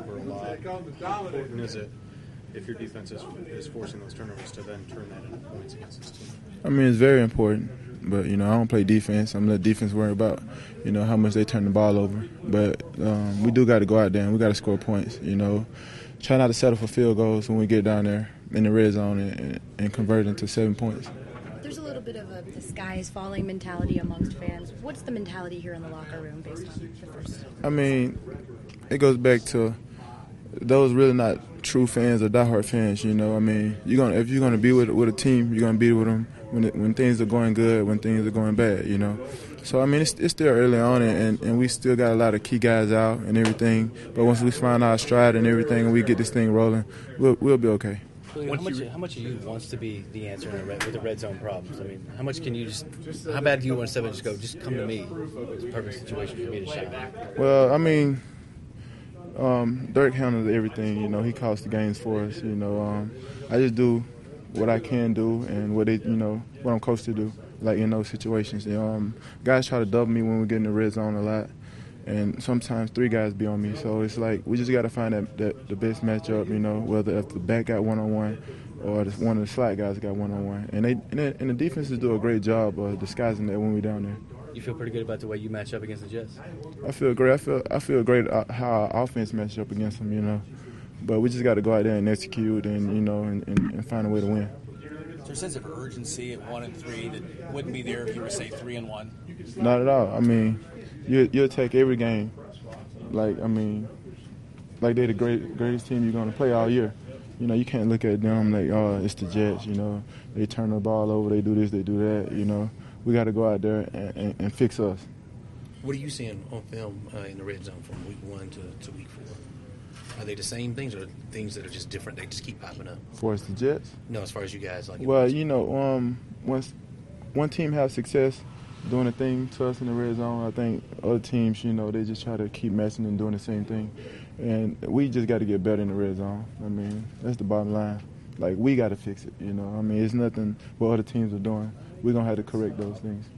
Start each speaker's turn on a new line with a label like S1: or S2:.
S1: over a lot. How important is it if your defense is forcing those turnovers to then turn that into points against this team?
S2: I mean, it's very important. But, I don't play defense. I'm going to let defense worry about, how much they turn the ball over. But we do got to go out there and we got to score points, Try not to settle for field goals when we get down there in the red zone and convert into 7 points.
S3: There's a little bit of the sky is falling mentality amongst fans. What's the mentality here in the locker room based on the first?
S2: I mean, it goes back to those really not true fans or diehard fans, I mean, if you're gonna be with a team, you're gonna be with them when things are going good, when things are going bad, So I mean, it's still early on, and we still got a lot of key guys out and everything. But once we find our stride and everything, and we get this thing rolling, we'll be okay.
S4: How much of you wants to be the answer with the red zone problems? I mean, how much can you how bad do you want to step in and just go, just come to me? It's a perfect situation for me to shine.
S2: Well, I mean, Dirk handles everything, he calls the games for us, I just do what I can do and what I'm coached to do, like in those situations. Guys try to double me when we get in the red zone a lot, and sometimes 3 guys be on me. So it's like we just got to find the best matchup, whether if the back got one-on-one or one of the slot guys got one-on-one. And the defenses do a great job of disguising that when we're down there.
S4: You feel pretty good about the way you match up against the Jets?
S2: I feel great. I feel great how our offense matches up against them, But we just got to go out there and execute and find a way to win.
S5: Is there a sense of urgency at 1-3 that wouldn't be there if you were, say, 3-1?
S2: Not at all. I mean, you'll take every game like they're the greatest team you're going to play all year. You can't look at them like, oh, it's the Jets, They turn the ball over, they do this, they do that, We got to go out there and fix us.
S6: What are you seeing on film in the red zone from week 1 to week 4? Are they the same things or things that are just different? They just keep popping up.
S2: For us, the Jets?
S6: No, as far as you guys.
S2: Well, once one team has success doing a thing to us in the red zone, I think other teams, they just try to keep messing and doing the same thing. And we just got to get better in the red zone. I mean, that's the bottom line. Like, we got to fix it, I mean, it's nothing what other teams are doing. We're going to have to correct those things.